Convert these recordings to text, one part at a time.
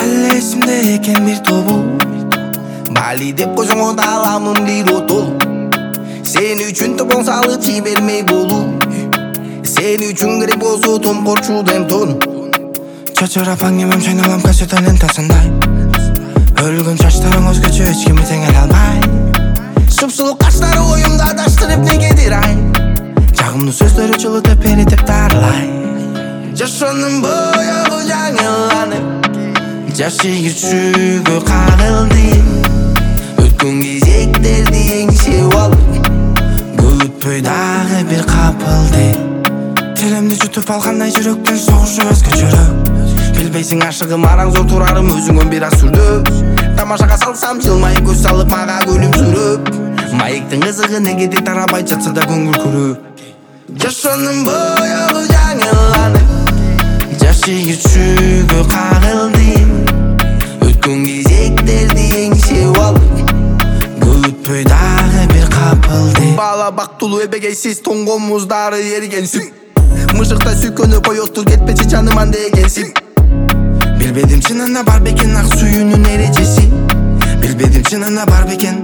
Әлі есімде екен бір тобу Бали деп қойсаң ода аламын бір отол Сен үшін топон салып жибермей болу Сен үшін керек болсо том корчуден тон Чачырап аңемем шайналам кассета лентасындай Өлгөн чачтарың өзгөчө эч кимди теңеле албай Супсулуу качтары оюмда адаштырып негедир ай Жагымдуу сөздөрү жылытып эритип дарылай Жашоонун боёгу жаңыланып Жаш ийгичүүгө кагылды Өткөн кезектерди эңсеп алып Күтпөй дагы бир капылды Телемди жутуп алгандай жүрөктөн согушу өзгөчөрөөк Билбейсиң ашыгым араң зор турарым өзүңөн бир аз сүрдөп Тамашага салсам жылмайып көз салып мага күлүмсүрөп Маектин кызыгы негедир тарабай жатса да көңүл күрөп Жашоонун боёгу жаңыланып Жаш ийгичүүгө кагылды Өткөн кезектерди эңсеп алып Күтпөй дагы бир капылды Бала бактылуу эбегейсиз тоңгомуздары эригенсиң Мыжыктай сүйкөнүп коётур кетпечи жаныман дегенсиң Билбедим чынында бар бекен ак сүйүүнүн эрежеси Билбедим чынында бар бекен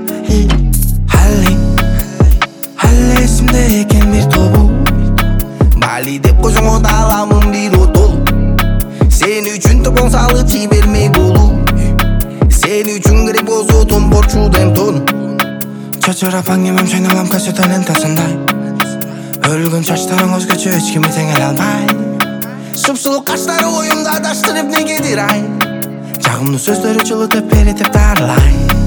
Әлі есімде екен бір тобу Бали деп қойсаң ода аламын бір отол Сен үшін топон салып жибермей болу Сен үшін керек болсо том корчуден тон Чачырап аңемем шайналам кассета лентасындай Өлгөн чачтарың өзгөчө эч кимди теңеле албай Супсулуу качтары оюмда адаштырып негедир ай Жагымдуу сөздөрү жылытып эритип дарылай